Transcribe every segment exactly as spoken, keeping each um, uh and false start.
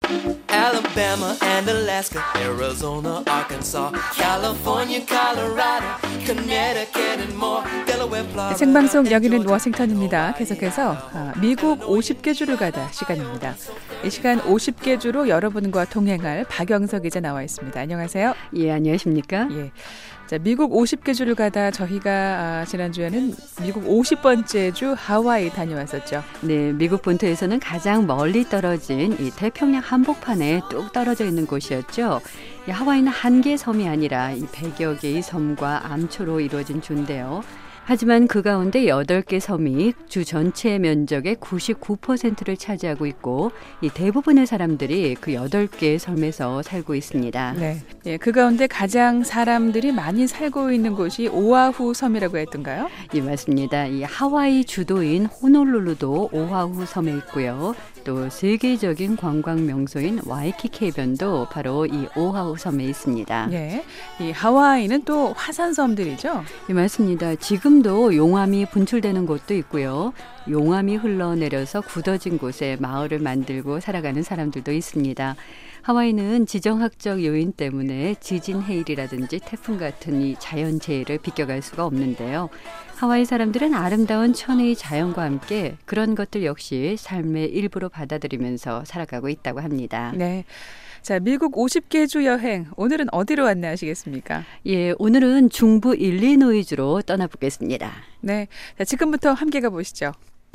Alabama and Alaska, Arizona, Arkansas, California, Colorado, Connecticut and more, Delaware, Florida. 생방송 여기는 워싱턴입니다. 계속해서 미국 오십 개 주를 가다 시간입니다. 이 시간 오십 개 주로 여러분과 동행할 박영석 기자 나와 있습니다. 안녕하세요. 예, 안녕하십니까? 예. 자, 미국 오십 개 주를 가다 저희가 아, 지난주에는 미국 오십 번째 주 하와이 다녀왔었죠. 네, 미국 본토에서는 가장 멀리 떨어진 이 태평양 한복판에 뚝 떨어져 있는 곳이었죠. 이 하와이는 한 개의 섬이 아니라 이 백여 개의 섬과 암초로 이루어진 주인데요. 하지만 그 가운데 여덟 개 섬이 주 전체 면적의 구십구 퍼센트를 차지하고 있고 이 대부분의 사람들이 그 여덟 개의 섬에서 살고 있습니다. 네, 예, 그 가운데 가장 사람들이 많이 살고 있는 곳이 오아후 섬이라고 했던가요? 예, 맞습니다. 이 하와이 주도인 호놀룰루도 오아후 섬에 있고요. 또 세계적인 관광 명소인 와이키키 해변도 바로 이 오아후 섬에 있습니다. 예, 이 하와이는 또 화산 섬들이죠? 예, 맞습니다. 지금도 용암이 분출되는 곳도 있고요. 용암이 흘러내려서 굳어진 곳에 마을을 만들고 살아가는 사람들도 있습니다. 하와이는 지정학적 요인 때문에 지진 해일이라든지 태풍 같은 이 자연재해를 비껴갈 수가 없는데요. 하와이 사람들은 아름다운 천혜의 자연과 함께 그런 것들 역시 삶의 일부로 받아들이면서 살아가고 있다고 합니다. 네. 자, 미국 오십 개 주 여행, 오늘은 어디로 안내하시겠습니까? 예, 오늘은 중부 일리노이주로 떠나보겠습니다. 네, 자, 지금부터 함께 가보시죠.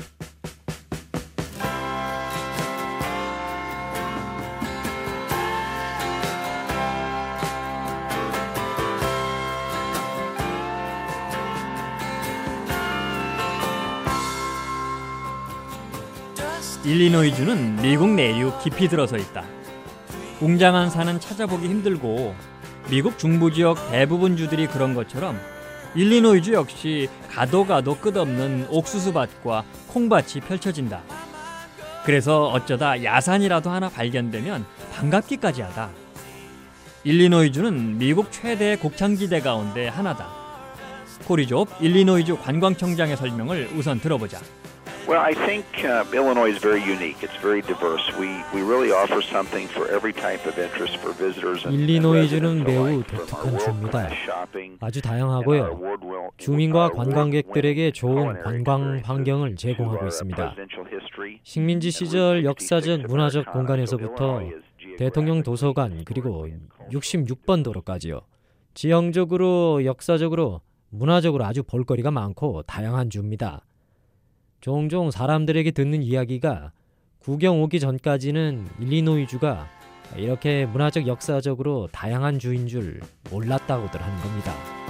일리노이주는 미국 내륙 깊이 들어서 있다. 웅장한 산은 찾아보기 힘들고 미국 중부 지역 대부분 주들이 그런 것처럼 일리노이주 역시 가도 가도 끝없는 옥수수밭과 콩밭이 펼쳐진다. 그래서 어쩌다 야산이라도 하나 발견되면 반갑기까지 하다. 일리노이주는 미국 최대의 곡창지대 가운데 하나다. 코리조 일리노이주 관광청장의 설명을 우선 들어보자. Well, I think uh, Illinois is very unique. It's very diverse. We we really offer something for every type of interest for visitors. 일리노이주는 매우 독특한 주입니다. 아주 다양하고요. 주민과 관광객들에게 좋은 관광 환경을 제공하고 있습니다. 식민지 시절 역사적 문화적 공간에서부터 대통령 도서관 그리고 육십육 번 도로까지요. 지형적으로 역사적으로 문화적으로 아주 볼거리가 많고 다양한 주입니다. 종종 사람들에게 듣는 이야기가 구경 오기 전까지는 일리노이주가 이렇게 문화적 역사적으로 다양한 주인 줄 몰랐다고들 하는 겁니다.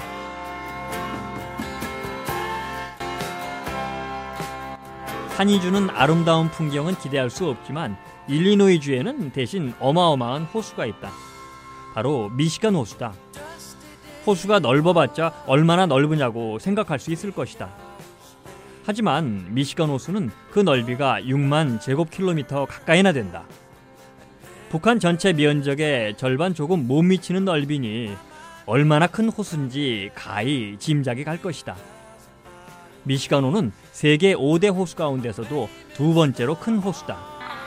산이 주는 아름다운 풍경은 기대할 수 없지만 일리노이주에는 대신 어마어마한 호수가 있다. 바로 미시간 호수다. 호수가 넓어봤자 얼마나 넓으냐고 생각할 수 있을 것이다. 하지만 미시간 호수는 그 넓이가 육만 제곱킬로미터 가까이나 된다. 북한 전체 면적의 절반 조금 못 미치는 넓이니 얼마나 큰 호수인지 가히 짐작이 갈 것이다. 미시간호는 세계 오 대 호수 가운데서도 두 번째로 큰 호수다.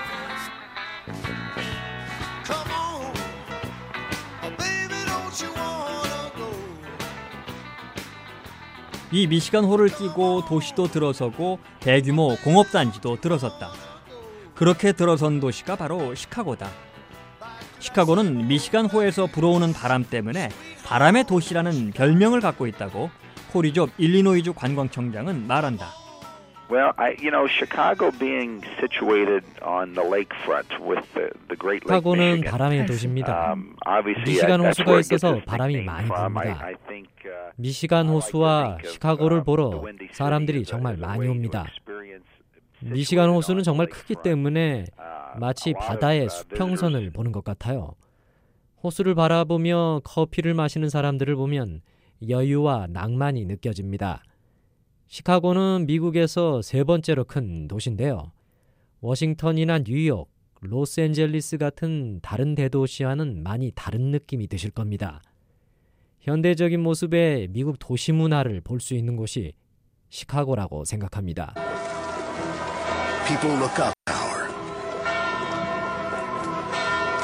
이 미시간호를 끼고 도시도 들어서고 대규모 공업단지도 들어섰다. 그렇게 들어선 도시가 바로 시카고다. 시카고는 미시간호에서 불어오는 바람 때문에 바람의 도시라는 별명을 갖고 있다고 코리조 일리노이주 관광청장은 말한다. Well, I, you know, Chicago being situated on the lakefront with the, the Great Lake 시카고는 Michigan. 바람의 도시입니다. Um, obviously, 미시간 that's 호수가 where it gets 있어서 its 바람이 nickname 많이 from. I, 불입니다. I think, uh, 미시간 호수와 시카고를 보러 사람들이 정말 많이 옵니다. 미시간 호수는 정말 크기 때문에 마치 바다의 수평선을 보는 것 같아요. 호수를 바라보며 커피를 마시는 사람들을 보면 여유와 낭만이 느껴집니다. 시카고는 미국에서 세 번째로 큰 도시인데요. 워싱턴이나 뉴욕, 로스앤젤리스 같은 다른 대도시와는 많이 다른 느낌이 드실 겁니다. 현대적인 모습의 미국 도시 문화를 볼 수 있는 곳이 시카고라고 생각합니다. People look up.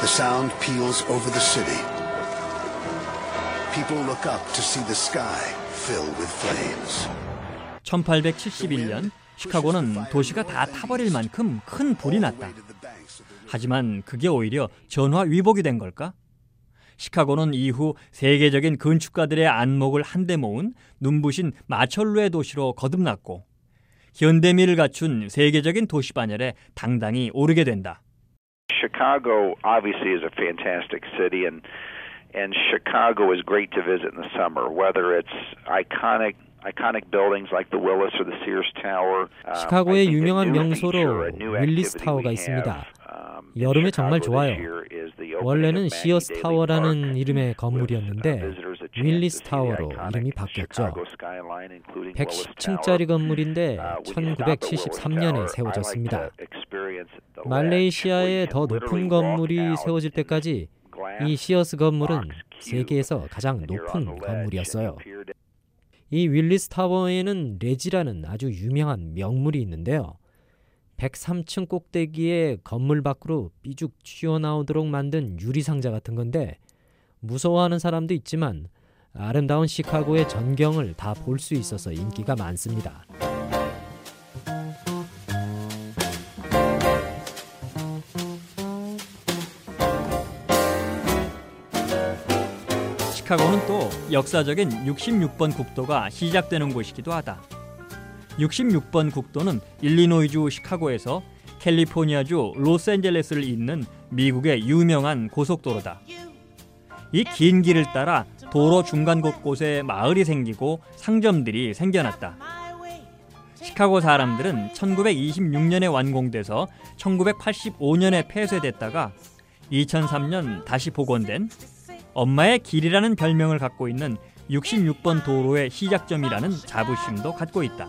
The sound peals over the city. People look up to see the sky fill with flames. 천팔백칠십일 년 시카고는 도시가 다 타버릴 만큼 큰 불이 났다. 하지만 그게 오히려 전화 위복이 된 걸까? 시카고는 이후 세계적인 건축가들의 안목을 한데 모은 눈부신 마철로의 도시로 거듭났고 현대미를 갖춘 세계적인 도시 반열에 당당히 오르게 된다. Chicago obviously is a fantastic city, and and Chicago is great to visit in the summer. Whether it's iconic iconic buildings like the Willis or the Sears Tower. 시카고의 유명한 명소로 윌리스 타워가 있습니다. 여름에 정말 좋아요. 원래는 시어스 타워라는 이름의 건물이었는데 윌리스 타워로 이름이 바뀌었죠. 백십 층짜리 건물인데 천구백칠십삼 년에 세워졌습니다. 말레이시아의 더 높은 건물이 세워질 때까지 이 시어스 건물은 세계에서 가장 높은 건물이었어요. 이 윌리스 타워에는 레지라는 아주 유명한 명물이 있는데요. 백삼 층 꼭대기에 건물 밖으로 삐죽 튀어나오도록 만든 유리상자 같은 건데 무서워하는 사람도 있지만 아름다운 시카고의 전경을 다 볼 수 있어서 인기가 많습니다. 시카고는 또 역사적인 육십육 번 국도가 시작되는 곳이기도 하다. 육십육 번 국도는 일리노이주 시카고에서 캘리포니아주 로스앤젤레스를 잇는 미국의 유명한 고속도로다. 이 긴 길을 따라 도로 중간 곳곳에 마을이 생기고 상점들이 생겨났다. 시카고 사람들은 천구백이십육 년에 완공돼서 천구백팔십오 년에 폐쇄됐다가 이천삼 년 다시 복원된 엄마의 길이라는 별명을 갖고 있는 육십육 번 도로의 시작점이라는 자부심도 갖고 있다.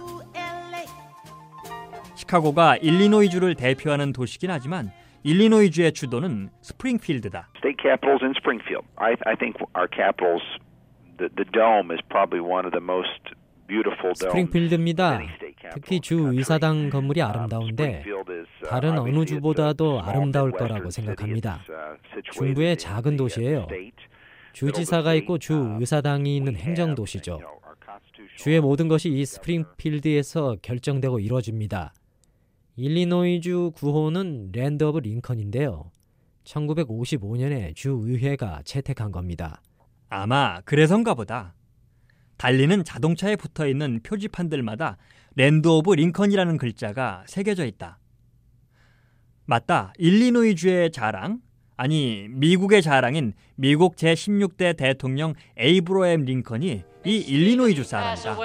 시카고가 일리노이주를 대표하는 도시긴 하지만 일리노이주의 주도는 스프링필드다. State capital's in Springfield. I, I think our capital's the, the dome is probably one of the most beautiful domes. 스프링필드입니다. 특히 주 의사당 건물이 아름다운데 다른 어느 주보다도 아름다울 거라고 생각합니다. 중부의 작은 도시예요. 주지사가 있고 주 의사당이 있는 행정도시죠. 주의 모든 것이 이 스프링필드에서 결정되고 이루어집니다. 일리노이주 구호는 랜드 오브 링컨인데요. 천구백오십오 년에 주의회가 채택한 겁니다. 아마 그래서인가 보다. 달리는 자동차에 붙어있는 표지판들마다 랜드 오브 링컨이라는 글자가 새겨져 있다. 맞다. 일리노이주의 자랑? 아니, 미국의 자랑인 미국 제십육 대 대통령 에이브러햄 링컨이 이 일리노이주 사람이다.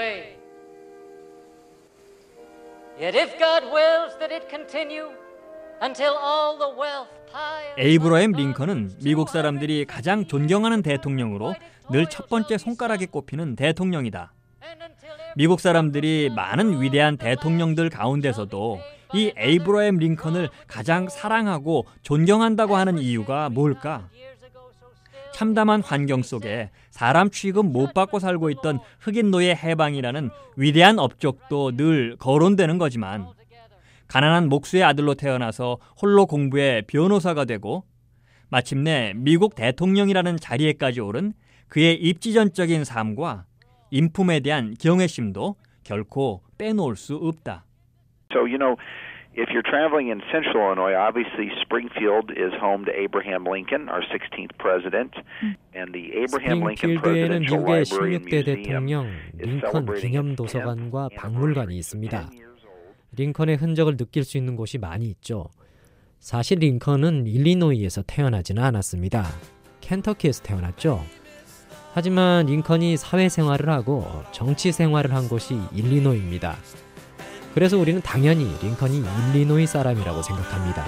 에이브러햄 링컨은 미국 사람들이 가장 존경하는 대통령으로 늘 첫 번째 손가락에 꼽히는 대통령이다. 미국 사람들이 많은 위대한 대통령들 가운데서도 이 에이브러햄 링컨을 가장 사랑하고 존경한다고 하는 이유가 뭘까? 참담한 환경 속에 사람 취급 못 받고 살고 있던 흑인 노예 해방이라는 위대한 업적도 늘 거론되는 거지만 가난한 목수의 아들로 태어나서 홀로 공부해 변호사가 되고 마침내 미국 대통령이라는 자리에까지 오른 그의 입지전적인 삶과 인품에 대한 경외심도 결코 빼놓을 수 없다. So, you know, if you're traveling in central Illinois, obviously Springfield is home to Abraham Lincoln, our sixteenth president, and the Abraham Lincoln 스프링필드에는 Presidential 미국의 Library and 십육 대 Museum 대통령 is 링컨 celebrating 기념도서관과 its tenth 박물관이 anniversary. 있습니다. ten years old. 링컨의 흔적을 느낄 수 있는 곳이 많이 있죠. 사실 링컨은 일리노이에서 태어나지는 않았습니다. 켄터키에서 태어났죠. 하지만 링컨이 사회생활을 하고 정치생활을 한 곳이 일리노이입니다. 그래서 우리는 당연히 링컨이 일리노이 사람이라고 생각합니다.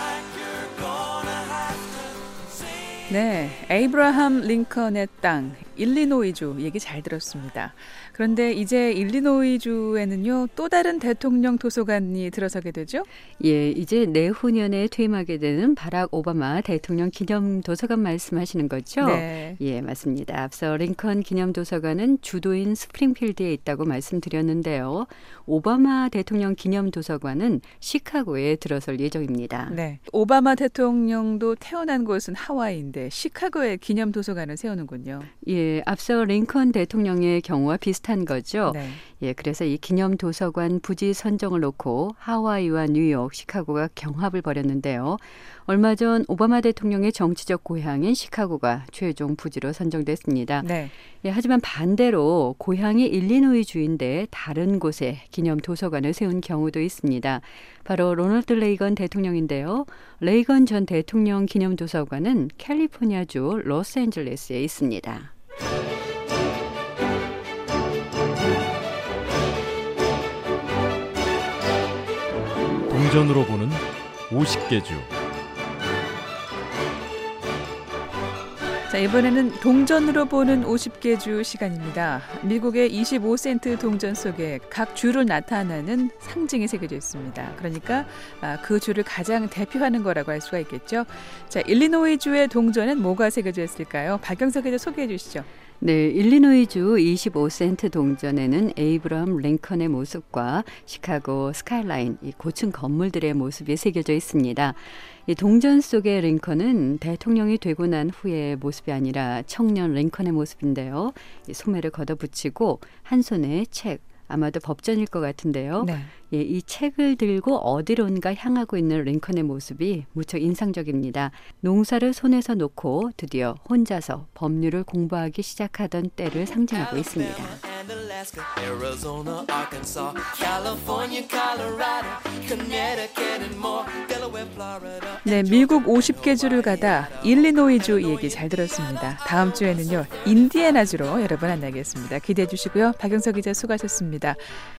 네, 에이브라함 링컨의 땅, 일리노이주 얘기 잘 들었습니다. 그런데 이제 일리노이주에는요 또 다른 대통령 도서관이 들어서게 되죠? 예, 이제 내후년에 퇴임하게 되는 바락 오바마 대통령 기념 도서관 말씀하시는 거죠? 네. 예, 맞습니다. 앞서 링컨 기념 도서관은 주도인 스프링필드에 있다고 말씀드렸는데요. 오바마 대통령 기념 도서관은 시카고에 들어설 예정입니다. 네. 오바마 대통령도 태어난 곳은 하와이인데 시카고에 기념 도서관을 세우는군요. 예, 앞서 링컨 대통령의 경우와 비슷한 거죠. 네. 예, 그래서 이 기념 도서관 부지 선정을 놓고 하와이와 뉴욕, 시카고가 경합을 벌였는데요. 얼마 전 오바마 대통령의 정치적 고향인 시카고가 최종 부지로 선정됐습니다. 네. 예, 하지만 반대로 고향이 일리노이주인데 다른 곳에 기념 도서관을 세운 경우도 있습니다. 바로 로널드 레이건 대통령인데요. 레이건 전 대통령 기념 도서관은 캘리포니아주 로스앤젤레스에 있습니다. 동전으로 보는 오십 개 주. 자, 이번에는 동전으로 보는 오십 개 주 시간입니다. 미국의 이십오 센트 동전 속에 각 주로 나타나는 상징이 새겨져 있습니다. 그러니까 그 주를 가장 대표하는 거라고 할 수가 있겠죠. 자, 일리노이주의 동전엔 뭐가 새겨져 있을까요? 박영석 기자 소개해 주시죠. 네, 일리노이주 이십오 센트 동전에는 에이브러함 링컨의 모습과 시카고 스카이라인, 이 고층 건물들의 모습이 새겨져 있습니다. 이 동전 속의 링컨은 대통령이 되고 난 후의 모습이 아니라 청년 링컨의 모습인데요. 이 소매를 걷어붙이고 한 손에 책, 아마도 법전일 것 같은데요. 네. 예, 이 책을 들고 어디론가 향하고 있는 링컨의 모습이 무척 인상적입니다. 농사를 손에서 놓고 드디어 혼자서 법률을 공부하기 시작하던 때를 상징하고 있습니다. 네, 미국 오십 개 주를 가다 일리노이주 얘기 잘 들었습니다. 다음 주에는요 인디애나주로 여러분 만나겠습니다. 기대해 주시고요. 박영석 기자 수고하셨습니다.